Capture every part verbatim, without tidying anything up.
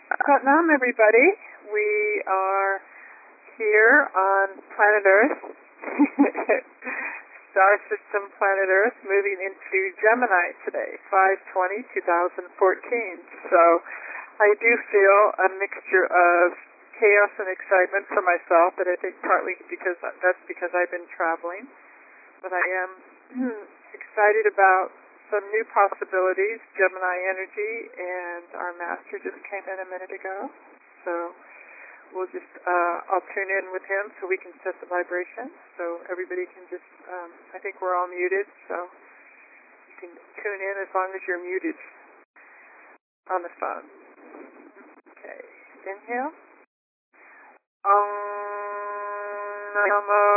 Satnam, everybody. We are here on planet Earth, star system planet Earth, moving into Gemini today, five twenty twenty fourteen. So I do feel a mixture of chaos and excitement for myself, but I think partly because that's because I've been traveling. But I am excited about some new possibilities, Gemini energy, and our master just came in a minute ago. So we'll just, uh, I'll tune in with him so we can set the vibration. So everybody can just, um, I think we're all muted, so you can tune in as long as you're muted on the phone. Okay, inhale. Om Namo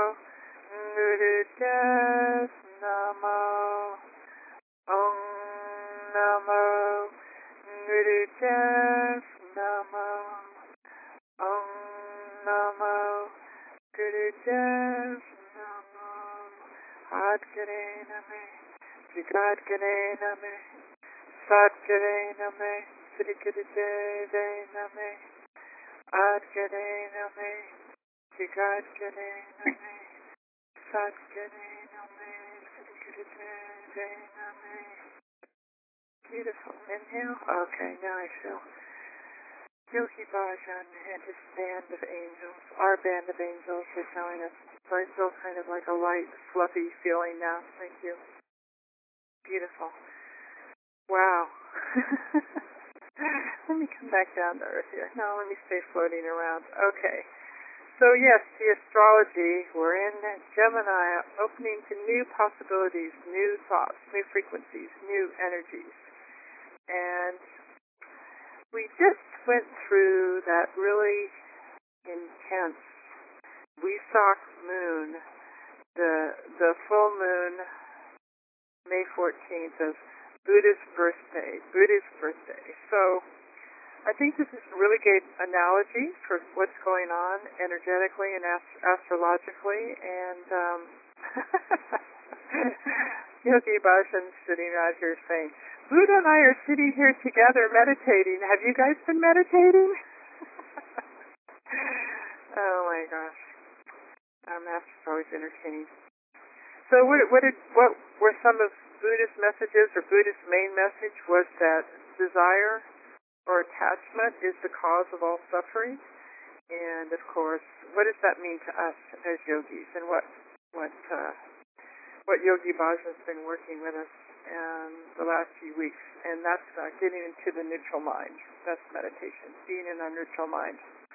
Gurudev Namo. Om Namo Gurudev Namo. Om Namo Gurudev Namo. Adgare Name, Jigadgare Name, Sadgare Name, Sri Gurudeve Name. Adgare Name, Jigadgare Name, Sadgare Name, Sri Gurudeve Name. Beautiful. Inhale. Okay, now I feel Yogi Bhajan and his band of angels, our band of angels, is telling us. So I feel kind of like a light, fluffy feeling now. Thank you. Beautiful. Wow. Let me come back down to earth here. No, let me stay floating around. Okay. So yes, the astrology, we're in Gemini, opening to new possibilities, new thoughts, new frequencies, new energies. And we just went through that really intense Wesak moon, the the full moon, May fourteenth of Buddha's birthday, Buddha's birthday. So I think this is a really great analogy for what's going on energetically and ast- astrologically. And um, Yogi Bhajan's sitting right here saying, Buddha and I are sitting here together meditating. Have you guys been meditating? Oh my gosh. Our master's always entertaining. So what, what, did, what were some of Buddha's messages, or Buddha's main message was that desire or attachment is the cause of all suffering. And of course, what does that mean to us as yogis? And what what uh, what Yogi Bhajan's been working with us um, the last few weeks, and that's uh, getting into the neutral mind. That's meditation, being in our neutral mind.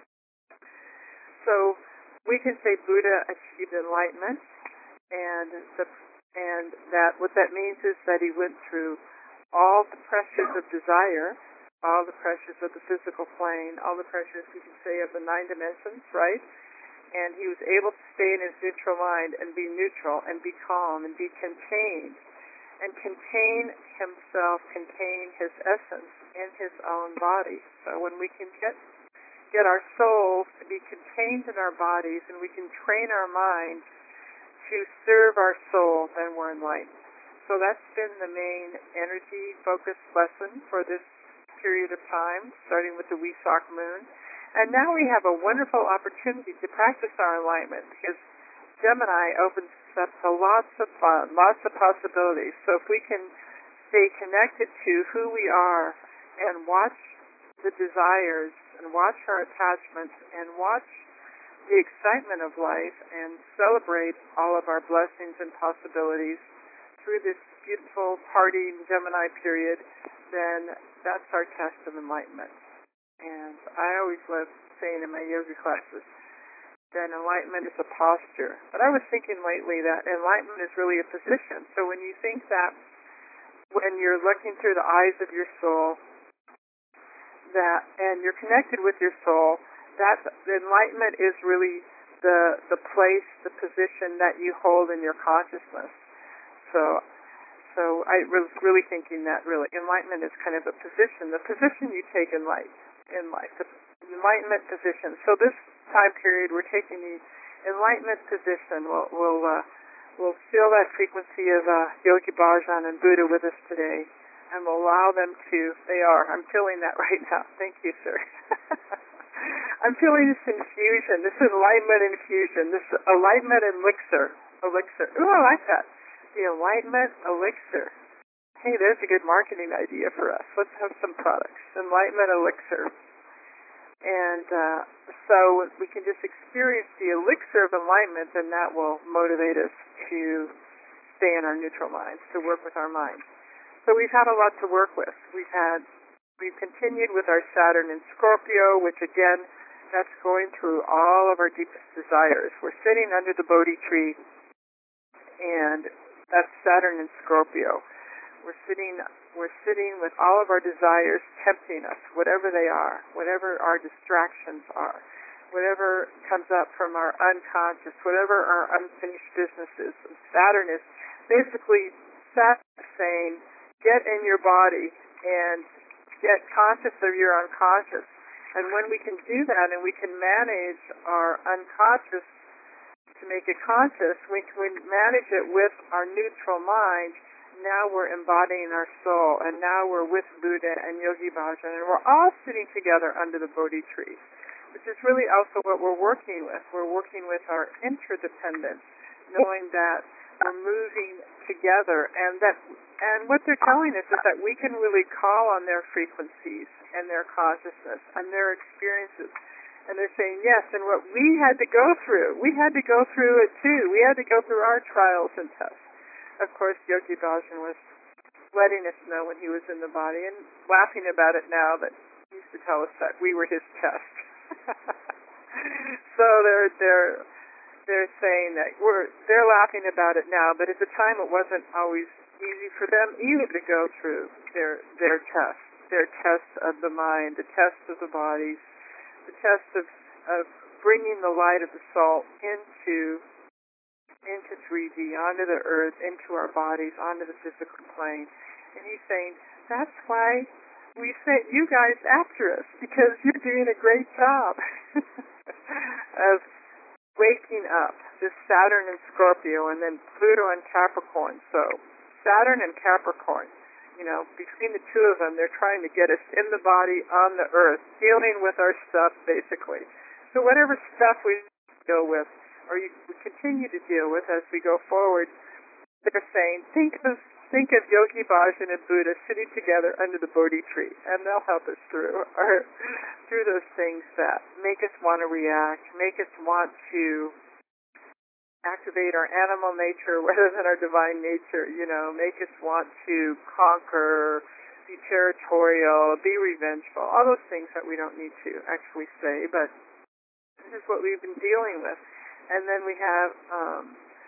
So we can say Buddha achieved enlightenment, and the and that what that means is that he went through all the pressures of desire, all the pressures of the physical plane, all the pressures, we can say, of the nine dimensions, right? And he was able to stay in his neutral mind and be neutral and be calm and be contained and contain himself, contain his essence in his own body. So when we can get get our souls to be contained in our bodies and we can train our mind to serve our soul, then we're enlightened. So that's been the main energy focused lesson for this period of time, starting with the Wesak moon. And now we have a wonderful opportunity to practice our enlightenment, because Gemini opens up to lots of fun, lots of possibilities. So if we can stay connected to who we are and watch the desires and watch our attachments and watch the excitement of life and celebrate all of our blessings and possibilities through this beautiful partying Gemini period, then that's our test of enlightenment. And I always love saying in my yoga classes that enlightenment is a posture. But I was thinking lately that enlightenment is really a position. So when you think that when you're looking through the eyes of your soul, that and you're connected with your soul, that the enlightenment is really the the place, the position that you hold in your consciousness. So so I was really thinking that really enlightenment is kind of a position, the position you take in life, in life, the enlightenment position. So this time period we're taking the enlightenment position. We'll we'll, uh, we'll feel that frequency of uh, Yogi Bhajan and Buddha with us today. and we'll allow them to, they are, I'm feeling that right now. Thank you, sir. I'm feeling this infusion, this enlightenment infusion, this enlightenment elixir. Elixir. Ooh, I like that. The enlightenment elixir. Hey, there's a good marketing idea for us. Let's have some products. Enlightenment elixir. And uh, so we can just experience the elixir of enlightenment, and that will motivate us to stay in our neutral minds, to work with our minds. So we've had a lot to work with. We've had, we've continued with our Saturn in Scorpio, which again, that's going through all of our deepest desires. We're sitting under the Bodhi tree, and that's Saturn in Scorpio. We're sitting, we're sitting with all of our desires tempting us, whatever they are, whatever our distractions are, whatever comes up from our unconscious, whatever our unfinished business is. Saturn is basically Saturn saying, get in your body and get conscious of your unconscious. And when we can do that and we can manage our unconscious to make it conscious, we can manage it with our neutral mind. Now we're embodying our soul, and now we're with Buddha and Yogi Bhajan, and we're all sitting together under the Bodhi tree, which is really also what we're working with. We're working with our interdependence, knowing that we're moving together, and that, and what they're telling us is that we can really call on their frequencies and their consciousness and their experiences. And they're saying, yes, and what we had to go through, we had to go through it too. We had to go through our trials and tests. Of course, Yogi Bhajan was letting us know when he was in the body and laughing about it now that he used to tell us that we were his test. So they're they're they're saying that we're they're laughing about it now, but at the time it wasn't always easy for them either to go through their their test, their test of the mind, the test of the bodies, the test of of bringing the light of the soul into into three D, onto the earth, into our bodies, onto the physical plane. And he's saying, that's why we sent you guys after us, because you're doing a great job of waking up. This Saturn and Scorpio, and then Pluto and Capricorn. So Saturn and Capricorn, you know, between the two of them, they're trying to get us in the body, on the earth, dealing with our stuff, basically. So whatever stuff we deal with, or you, we continue to deal with as we go forward, they're saying, think of think of Yogi Bhajan and Buddha sitting together under the Bodhi tree, and they'll help us through or through those things that make us want to react, make us want to activate our animal nature rather than our divine nature, you know, make us want to conquer, be territorial, be revengeful, all those things that we don't need to actually say, but this is what we've been dealing with. And then we have, um,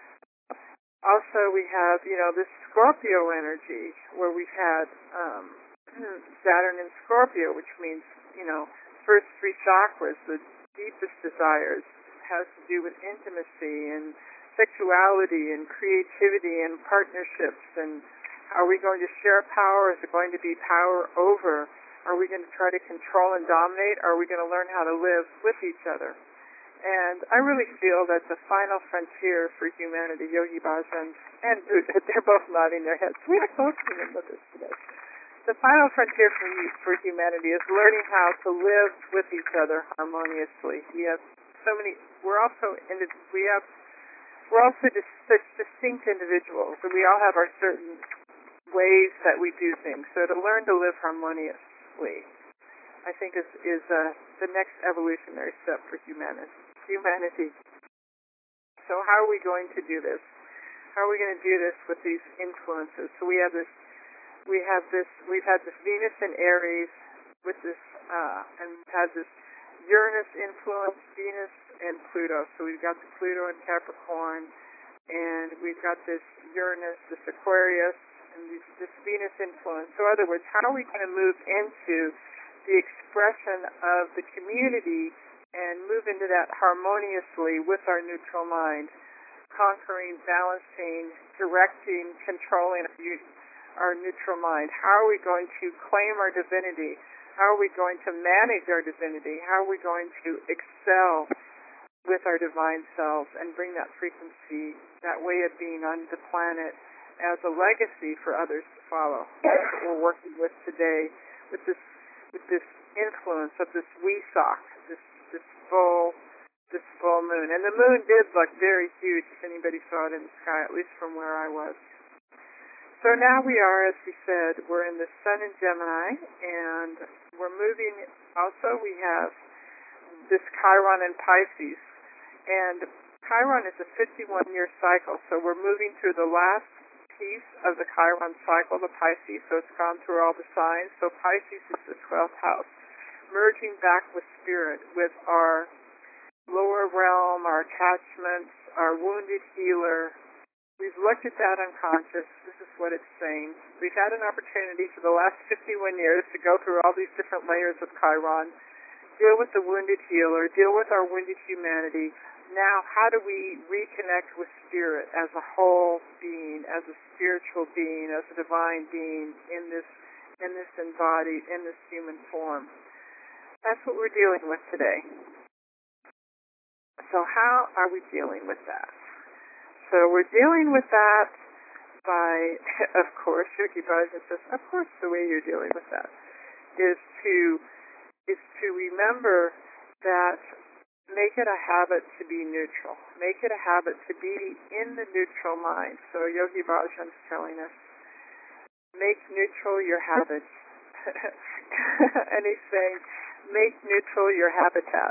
also we have, you know, this Scorpio energy where we've had um, Saturn in Scorpio, which means, you know, first three chakras, the deepest desires, has to do with intimacy and sexuality and creativity and partnerships. And are we going to share power? Is it going to be power over? Are we going to try to control and dominate? Are we going to learn how to live with each other? And I really feel that the final frontier for humanity, Yogi Bhajan and Buddha, they're both nodding their heads. We have both of them with us today. The final frontier for, for humanity is learning how to live with each other harmoniously. We have so many. We're also we have we're also just such distinct individuals, and we all have our certain ways that we do things. So to learn to live harmoniously, I think is is uh, the next evolutionary step for humanity. Humanity. So how are we going to do this? How are we going to do this with these influences? So we have this, we have this, we've had this Venus in Aries with this, uh, and we've had this Uranus influence, Venus and Pluto. So we've got the Pluto and Capricorn, and we've got this Uranus, this Aquarius, and this, this Venus influence. So in other words, how are we going to move into the expression of the community and move into that harmoniously with our neutral mind, conquering, balancing, directing, controlling our neutral mind? How are we going to claim our divinity? How are we going to manage our divinity? How are we going to excel with our divine selves and bring that frequency, that way of being on the planet as a legacy for others follow. That's what we're working with today, with this with this influence of this Wesak, this this full this full moon. And the moon did look very huge if anybody saw it in the sky, at least from where I was. So now we are, as we said, we're in the sun in Gemini, and we're moving. Also, we have this Chiron in Pisces, and Chiron is a fifty-one-year cycle, so we're moving through the last piece of the Chiron cycle, the Pisces, so it's gone through all the signs. So Pisces is the twelfth house, merging back with spirit, with our lower realm, our attachments, our wounded healer. We've looked at that unconscious. This is what it's saying. We've had an opportunity for the last fifty-one years to go through all these different layers of Chiron, deal with the wounded healer, deal with our wounded humanity. Now, how do we reconnect with spirit as a whole being, as a spiritual being, as a divine being in this in this embodied, in this human form? That's what we're dealing with today. So how are we dealing with that? So we're dealing with that by, of course, Yogi Bhajan says, of course the way you're dealing with that is to is to remember that make it a habit to be neutral. Make it a habit to be in the neutral mind. So Yogi Bhajan's telling us, make neutral your habits. And he's saying, make neutral your habitat.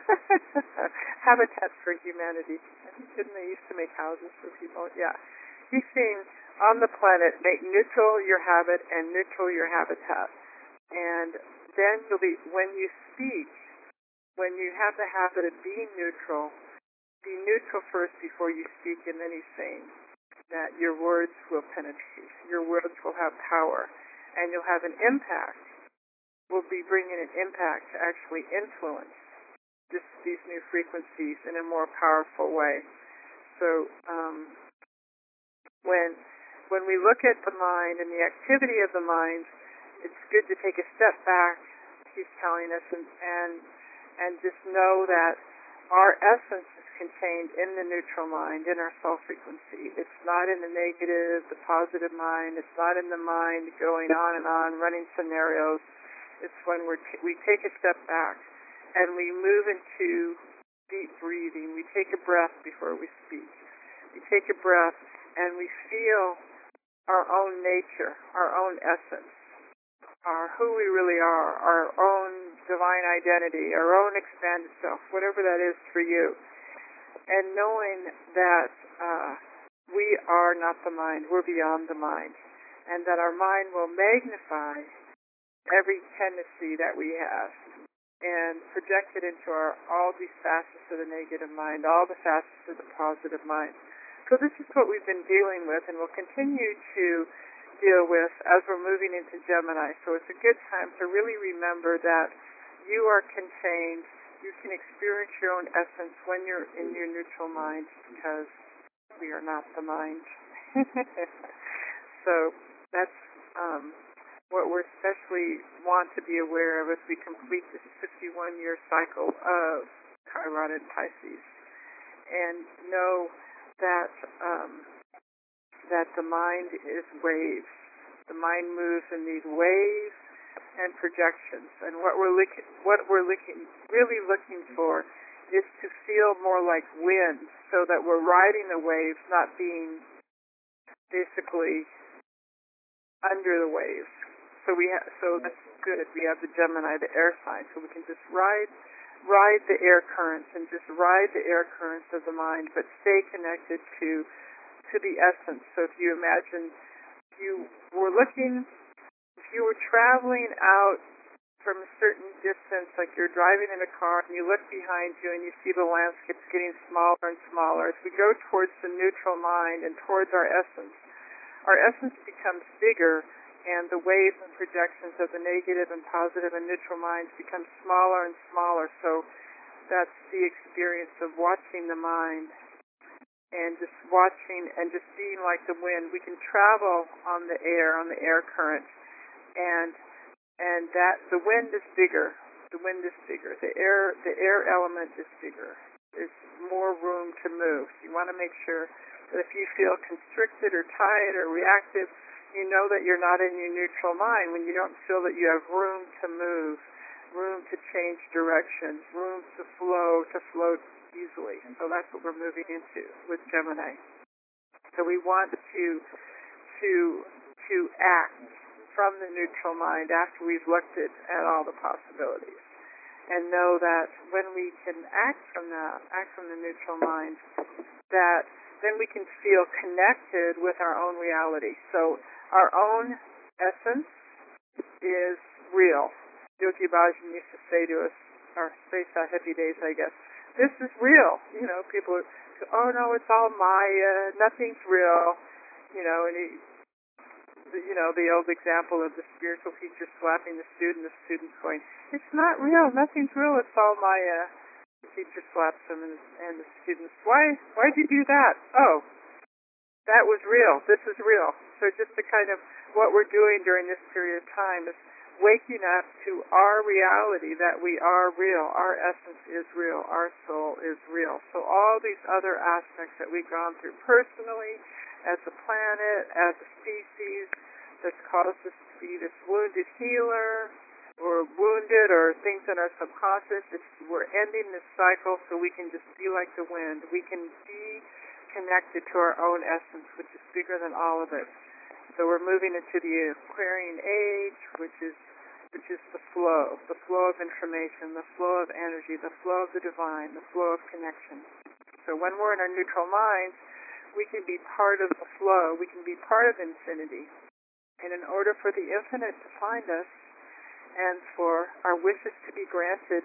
Habitat for humanity. Didn't they used to make houses for people? Yeah. He's saying, on the planet, make neutral your habit and neutral your habitat. And then you'll be, when you speak, when you have the habit of being neutral, be neutral first before you speak, and then he's saying that your words will penetrate. Your words will have power, and you'll have an impact. We'll be bringing an impact to actually influence this, these new frequencies in a more powerful way. So um, when when we look at the mind and the activity of the mind, it's good to take a step back, he's telling us, and, and, and just know that our essence is contained in the neutral mind, in our soul frequency. It's not in the negative, the positive mind. It's not in the mind going on and on, running scenarios. It's when we're t- we take a step back and we move into deep breathing. We take a breath before we speak. We take a breath and we feel our own nature, our own essence, our who we really are, our own divine identity, our own expanded self, whatever that is for you. And knowing that uh, we are not the mind, we're beyond the mind, and that our mind will magnify every tendency that we have and project it into our, all these facets of the negative mind, all the facets of the positive mind. So this is what we've been dealing with and will continue to deal with as we're moving into Gemini. So it's a good time to really remember that you are contained, you can experience your own essence when you're in your neutral mind, because we are not the mind. So that's um, what we especially want to be aware of as we complete this fifty-one-year cycle of Chiron and Pisces. And know that um, that the mind is waves. The mind moves in these waves and projections. And what we're looking, what we're looking, really looking for, is to feel more like wind, so that we're riding the waves, not being basically under the waves. So we ha- so that's good. We have the Gemini, the air sign, so we can just ride ride the air currents and just ride the air currents of the mind, but stay connected to to the essence. So if you imagine you were looking, if you were traveling out from a certain distance, like you're driving in a car and you look behind you and you see the landscapes getting smaller and smaller, as we go towards the neutral mind and towards our essence, our essence becomes bigger, and the waves and projections of the negative and positive and neutral minds become smaller and smaller. So that's the experience of watching the mind and just watching and just being like the wind. We can travel on the air, on the air current, and and that the wind is bigger. The wind is bigger. The air the air element is bigger. There's more room to move. You want to make sure that if you feel constricted or tight or reactive, You know that you're not in your neutral mind when you don't feel that you have room to move, room to change directions, room to flow, to float easily. And so that's what we're moving into with Gemini. So we want to to to act from the neutral mind after we've looked at, at all the possibilities, and know that when we can act from that, act from the neutral mind, that then we can feel connected with our own reality. So our own essence is real. Yogi Bhajan used to say to us, or say Sahibi days, I guess, this is real. You know, people are, oh no, it's all Maya, nothing's real. You know, and he, you know, the old example of the spiritual teacher slapping the student, the student's going, it's not real, nothing's real, it's all Maya. The teacher slaps him, and, and the student, why, why'd you do that? Oh, that was real, this is real. So just to kind of, what we're doing during this period of time is waking up to our reality, that we are real, our essence is real, our soul is real. So all these other aspects that we've gone through personally, as a planet, as a species, that's caused us to be this wounded healer, or wounded, or things in our subconscious, it's, we're ending this cycle so we can just be like the wind. We can be connected to our own essence, which is bigger than all of it. So we're moving into the Aquarian age, which is which is the flow, the flow of information, the flow of energy, the flow of the divine, the flow of connection. So when we're in our neutral minds, we can be part of the flow, we can be part of infinity. And in order for the infinite to find us, and for our wishes to be granted,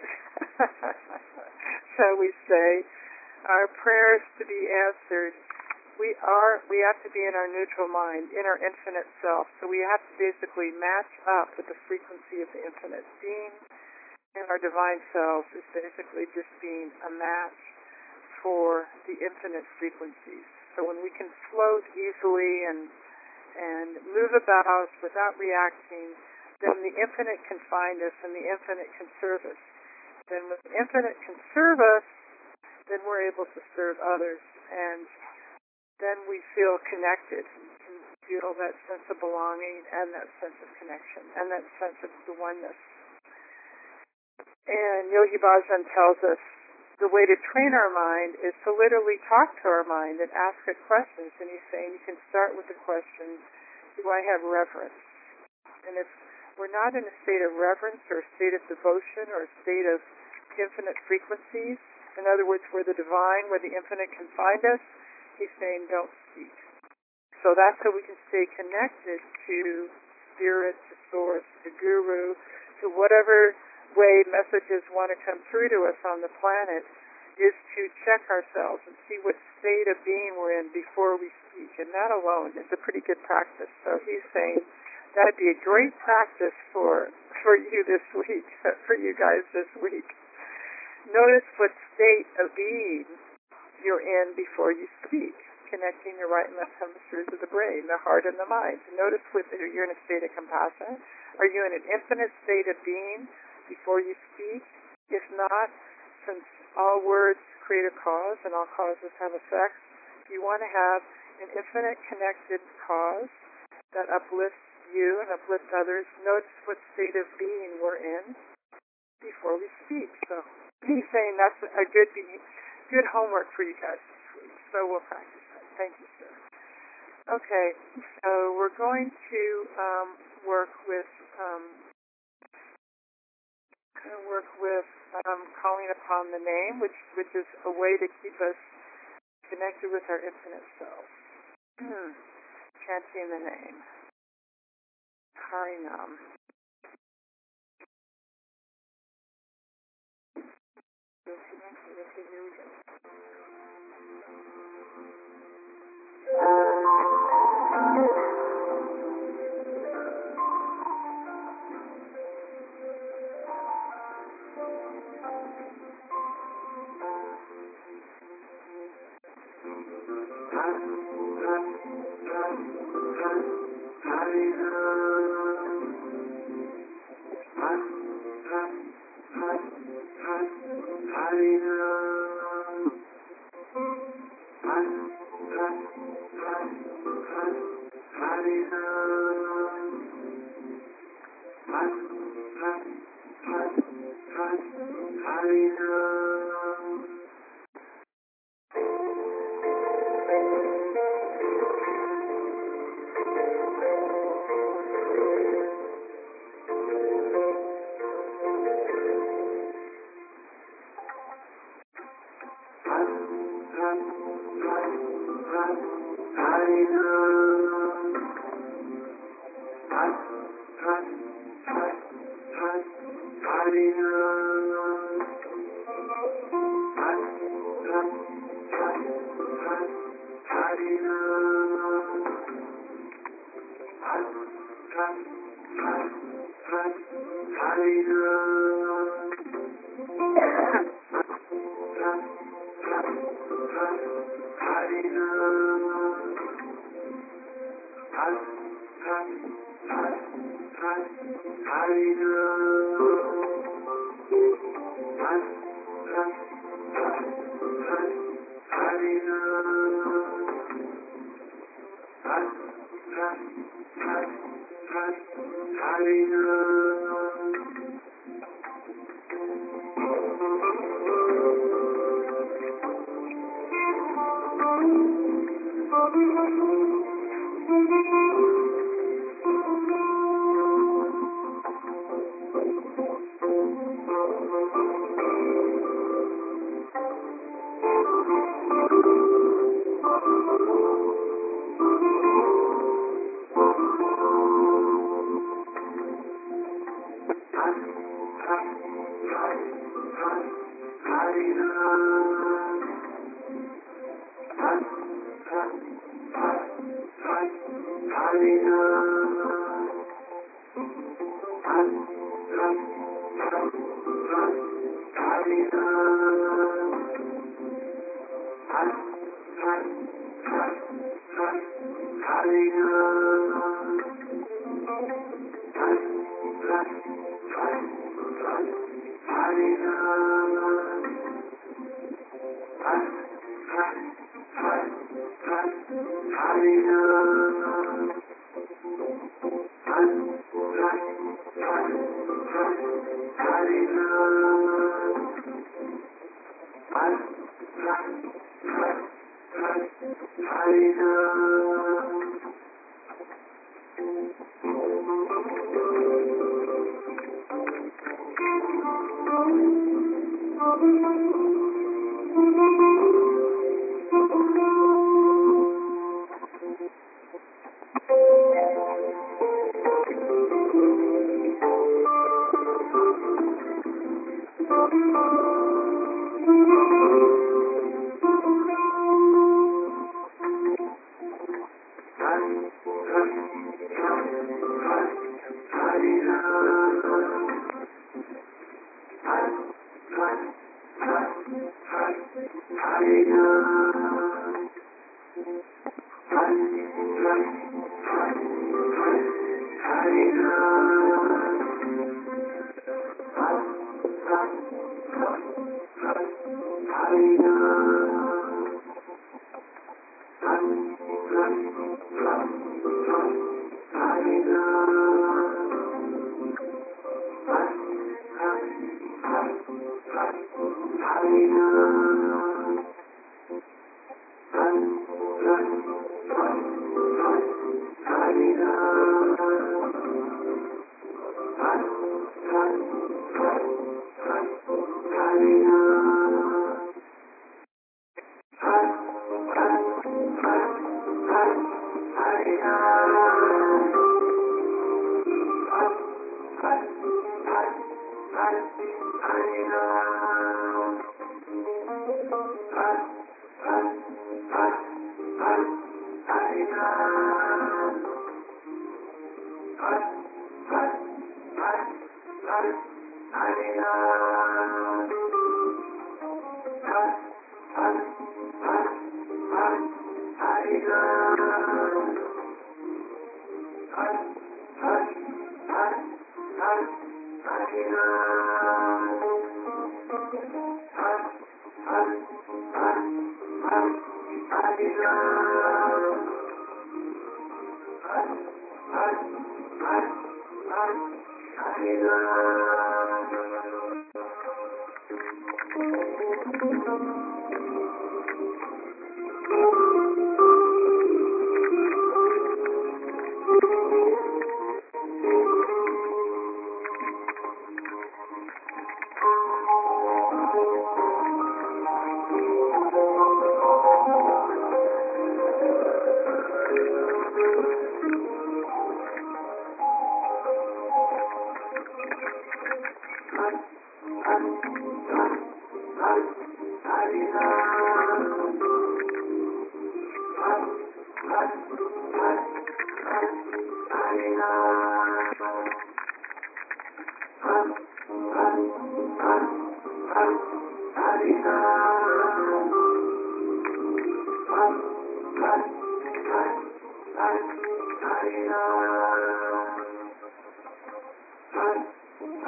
shall we say, our prayers to be answered, we are we have to be in our neutral mind, in our infinite self. So we have to basically match up with the frequency of the infinite. Being in our divine selves is basically just being a match for the infinite frequencies. So when we can float easily and and move about without reacting, then the infinite can find us and the infinite can serve us. Then when the infinite can serve us, then we're able to serve others, and then we feel connected. We can feel that sense of belonging and that sense of connection and that sense of the oneness. And Yogi Bhajan tells us the way to train our mind is to literally talk to our mind and ask it questions. And he's saying you can start with the question, do I have reverence? And if we're not in a state of reverence or a state of devotion or a state of infinite frequencies, in other words, where the divine, where the infinite can find us, he's saying don't speak. So that's how we can stay connected to spirit, to source, to guru, to whatever way messages want to come through to us on the planet, is to check ourselves and see what state of being we're in before we speak. And that alone is a pretty good practice. So he's saying that'd be a great practice for for you this week, for you guys this week. Notice what state of being you're in before you speak, connecting the right and left hemispheres of the brain, the heart and the mind. Notice whether you're in a state of compassion. Are you in an infinite state of being before you speak? If not, since all words create a cause and all causes have effects, if you want to have an infinite connected cause that uplifts you and uplifts others, notice what state of being we're in before we speak. So he's saying that's a good good homework for you guys this week. So we'll practice that. Thank you, sir. Okay, so we're going to um, work with um, work with um, calling upon the name, which which is a way to keep us connected with our infinite self. Chanting the name. Harinam. Here we go.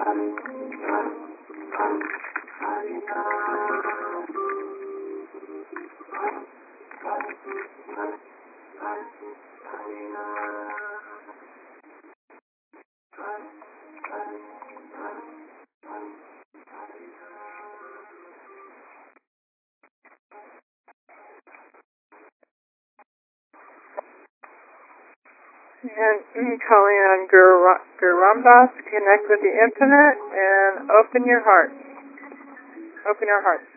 And mm, calling on Guru, Ra- Guru Ramdas, connect with the infinite and open your heart. Open your heart.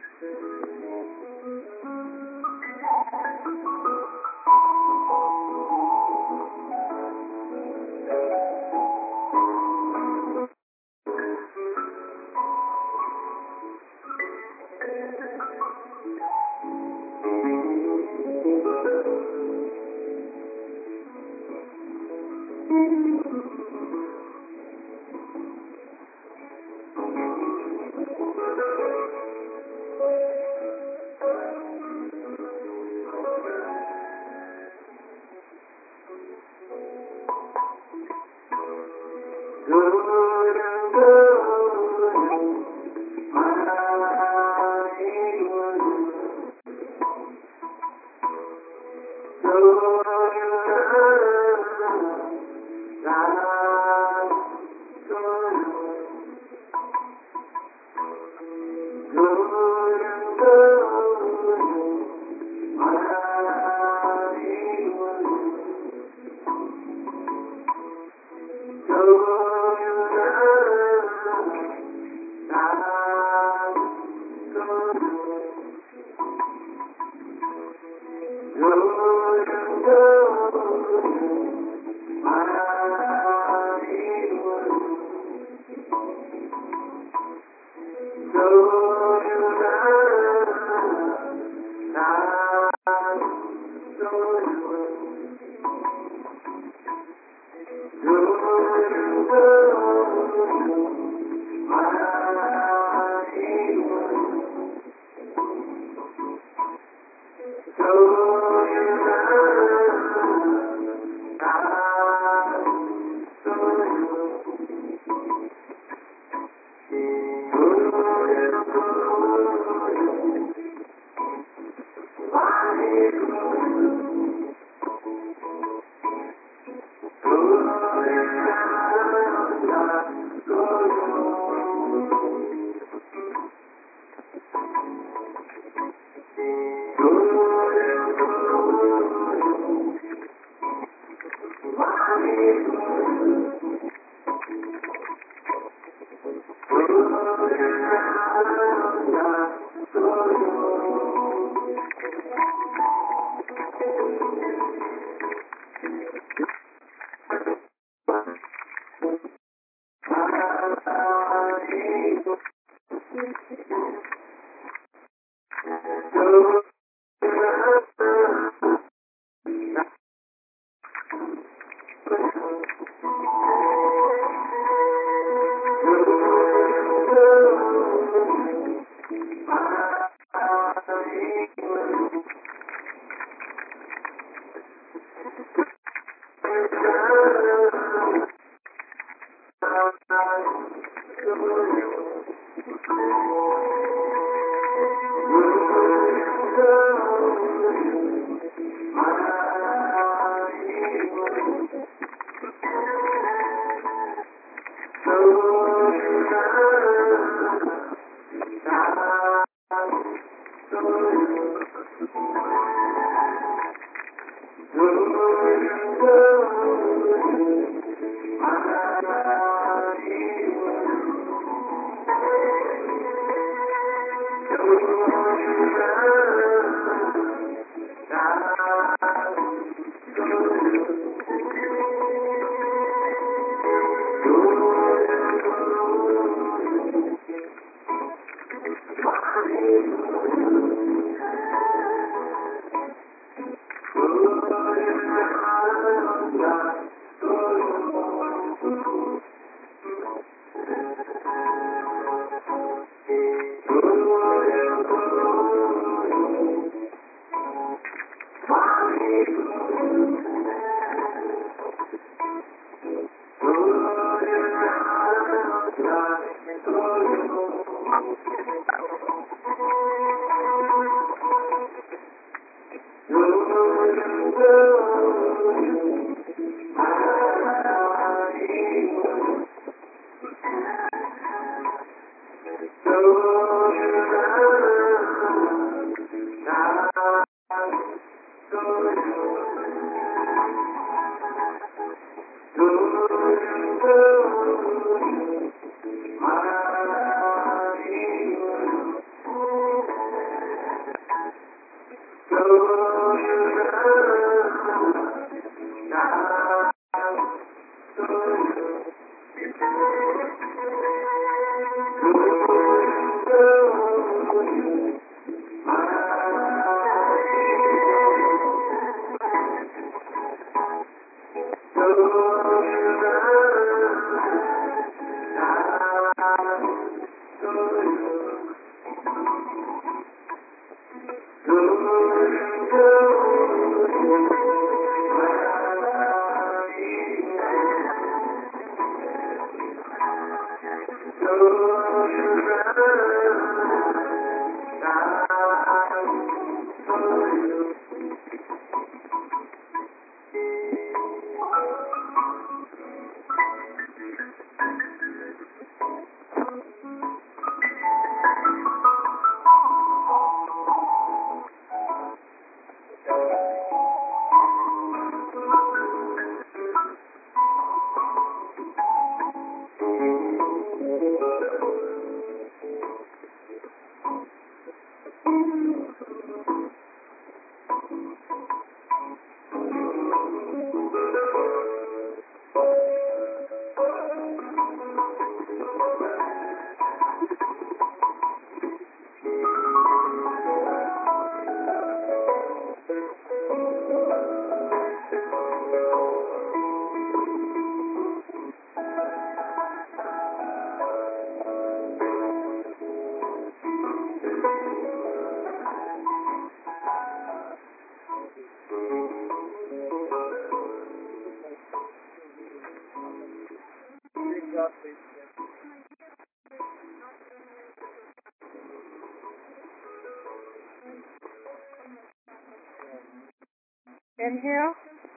Inhale.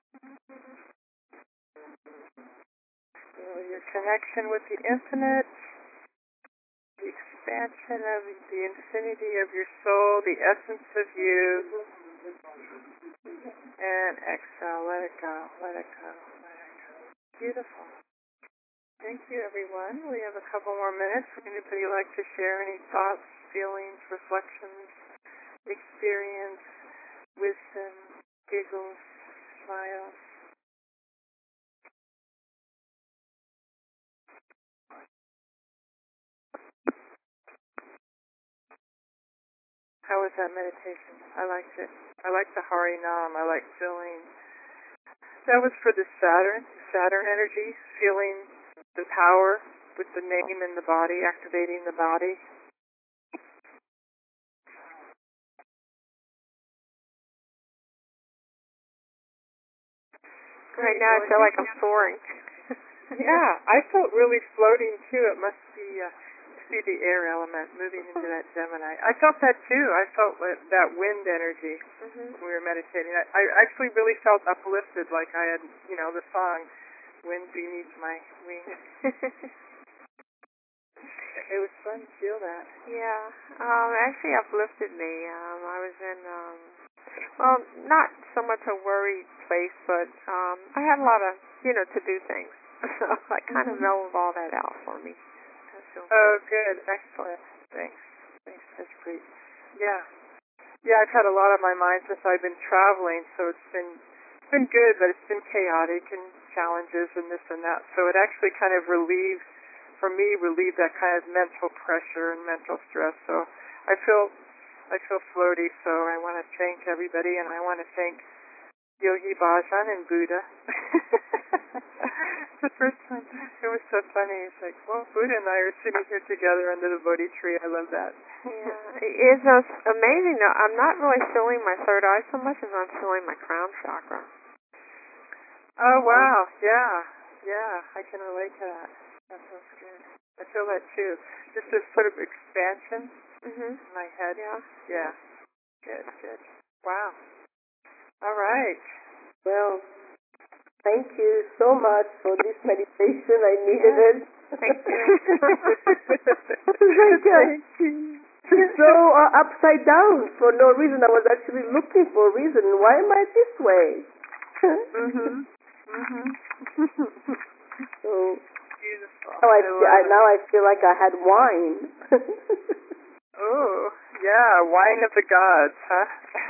Feel your connection with the infinite, the expansion of the infinity of your soul, the essence of you. And exhale. Let it go. Let it go. Let it go. Beautiful. Thank you, everyone. We have a couple more minutes. Would anybody like to share any thoughts, feelings, reflections, experience, wisdom, giggles, smiles? How was that meditation? I liked it. I liked the Harinam. I liked feeling. That was for the Saturn, Saturn energy, feeling the power with the name in the body, activating the body. Right now I feel like I'm soaring. Yeah, I felt really floating too. It must be uh, see the air element moving into that Gemini. I felt that too. I felt that wind energy mm-hmm. when we were meditating. I, I actually really felt uplifted, like I had, you know, the song "Wind Beneath My Wings." It was fun to feel that. Yeah, um, it actually uplifted me. Um, I was in, um, well, not so much a worried place, but um, I had a lot of, you know, to-do things. So I kind mm-hmm. of mellowed all that out for me. Oh, good. Excellent. Thanks. Thanks. That's great. Yeah. Yeah, I've had a lot on my mind since I've been traveling, so it's been it's been good, but it's been chaotic and challenges and this and that. So it actually kind of relieves, for me, relieved that kind of mental pressure and mental stress. So I feel I feel floaty, so I want to thank everybody, and I want to thank Yogi Bhajan and Buddha. The first time, it was so funny. It's like, well, Buddha and I are sitting here together under the Bodhi tree. I love that. Yeah, it is uh, amazing. Now, I'm not really feeling my third eye so much as I'm feeling my crown chakra. Oh, wow. Yeah. Yeah, I can relate to that. That feels good. That feel that too. Just this sort of expansion Mhm. in my head. Yeah. Yeah. Good, good. Wow. All right. Well, thank you so much for this meditation. I needed Yes. it. Thank you. Thank you. So uh, upside down for no reason. I was actually looking for a reason. Why am I this way? Mhm. Mhm. So Beautiful. now I, I feel, love I it. now I feel like I had wine. Oh, yeah, wine of the gods, huh?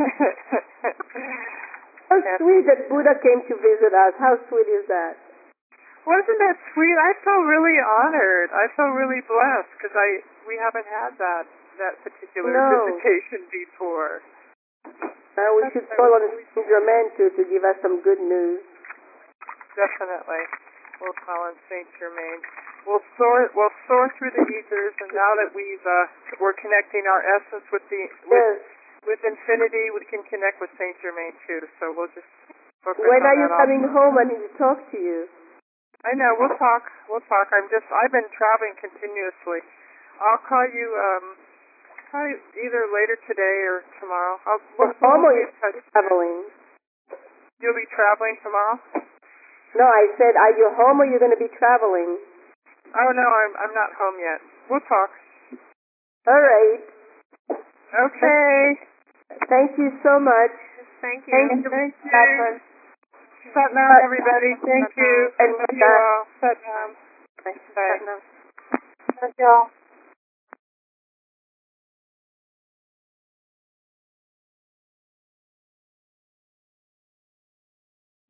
How sweet that Buddha came to visit us. How sweet is that? Wasn't that sweet? I felt really honored. I felt really blessed because I we haven't had that that particular No. visitation before. Now we That's should so call on sweet. Saint Germain to, to give us some good news. Definitely, we'll call on Saint Germain. We'll soar we'll soar through the ethers, and now that we've uh, we're connecting our essence with the with Yes. with infinity, we can connect with Saint Germain too. So we'll just focus When on are you that coming also. home? I need to talk to you. I know, we'll talk. We'll talk. I'm just, I've been traveling continuously. I'll call you, um, probably either later today or tomorrow. I'll, we'll, Home we'll or be you in touch. traveling? You'll be traveling tomorrow? No, I said, are you home or you're going to be traveling? Oh, no, I'm, I'm not home yet. We'll talk. All right. Okay. Thank you so much. Thank you. Thank you. Thank you. Catherine. Satnam, everybody. Thank you. And Love you all. Satnam. Bye. Bye. Satnam. Thank you all.